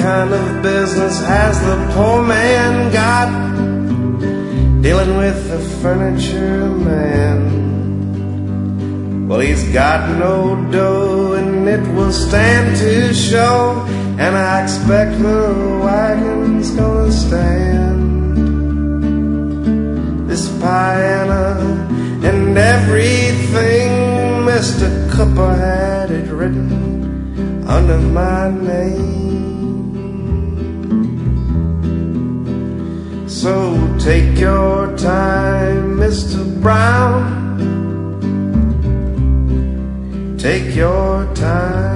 kind of business has the poor man got dealing with the furniture man? Well, he's got no dough and it will stand to show, and I expect the wagon's gonna stand. This piano and everything, Mr. Cooper had it written under my name. So take your time, Mr. Brown, take your time.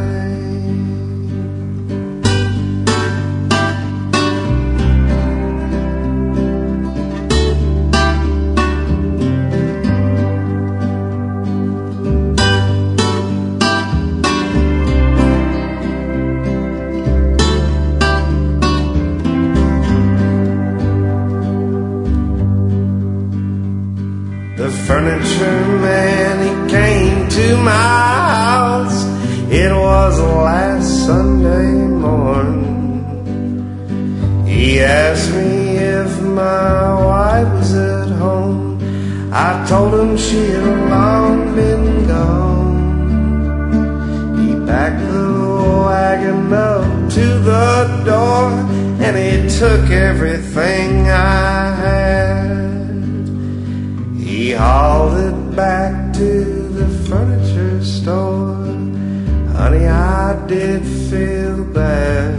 The furniture man, he came to my house. It was last Sunday morn. He asked me if my wife was at home. I told him she had long been gone. He backed the wagon up to the door, and he took everything I had. He hauled it back to the furniture store. Honey, I did feel bad.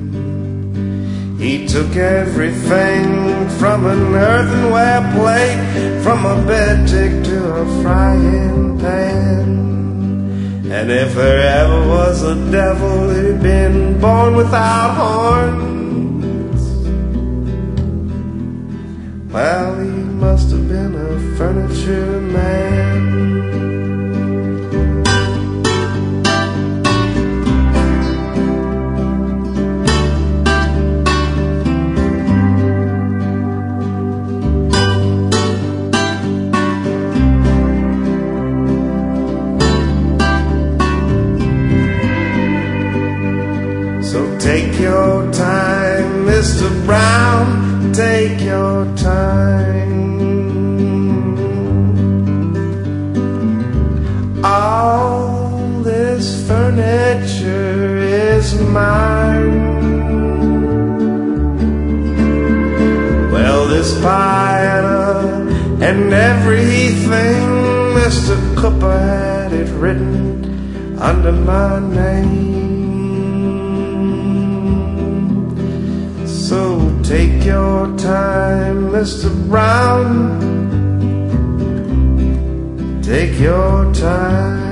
He took everything from an earthenware plate, from a bed tick to a frying pan. And if there ever was a devil who'd been born without horns, well, he must have been a furniture man. So take your time, Mr. Brown, take your time. All this furniture is mine. Well, this piano and everything, Mr. Cooper had it written under my name. So take your time, Mr. Brown, take your time.